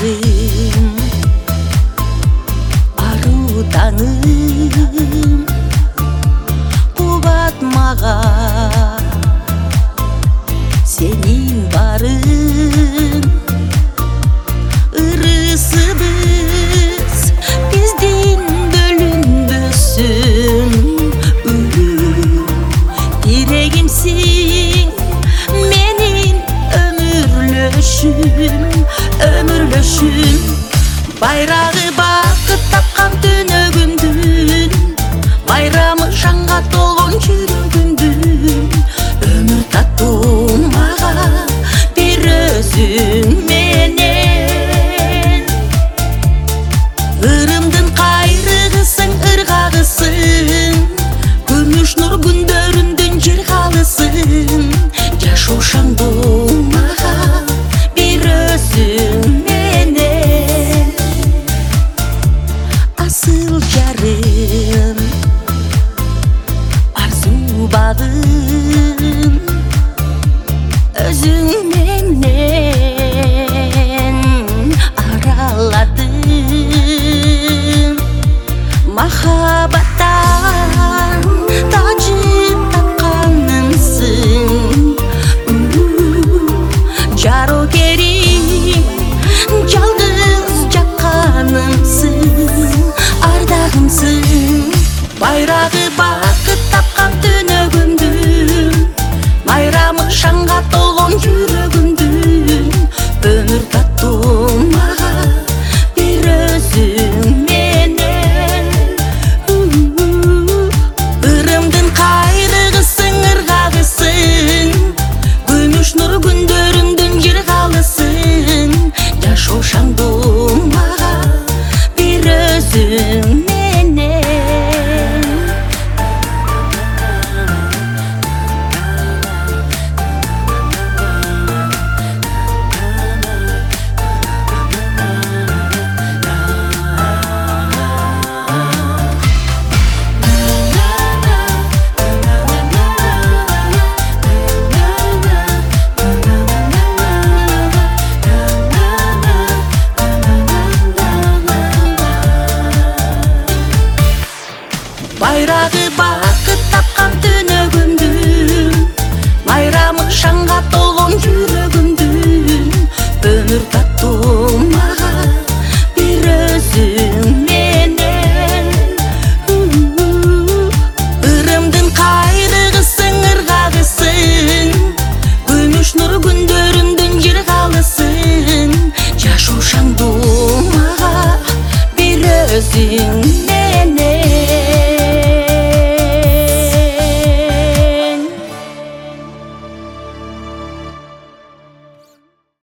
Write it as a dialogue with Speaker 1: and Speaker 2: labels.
Speaker 1: жарым, ару таңым, қуат маған сенің барың. Ырысыбыз бізден бөлінбесін, тирегімсің менің өмірлөшім. Байрағы бақыт тапқан түнөгүмдүн, байрамы шаңға толған жүрегімдүн. Өмір таттым маған бір өзің менен. Ырымдын қайрығысың, ырғағысың, күміш нұр күндөрүндөн жер қалысың. Жашоо шаңдың маған бір өзің менен. Асыл жарым, арзу бағым, өзің менен араладым. Махаббаттан тажып тапқанымсың, жарокерим, жалғыз жаққанымсың, ардағымсың. Байрағы бақыт тапқан түнөгүмдүн, байрамы шаңға толған жүрегімдүн. Өмір таттым маған бір өзің менен. Ырымдын қайрығысың, ырғағысың, күміш нұр күндөрүндөн жер қалысың. Жашоо шаңдың маған бір өзің менен. Байрағы бақыт тапқан түнөгүмдүн, байрамы шаңға толған жүрегімдүн. Өмір таттым маған бір өзің менен. Ырымдын қайрығысың, ырғағысың, күміш нұр күндөрүндөн жер қалысың. Жашоо шаңдың маған бір өзің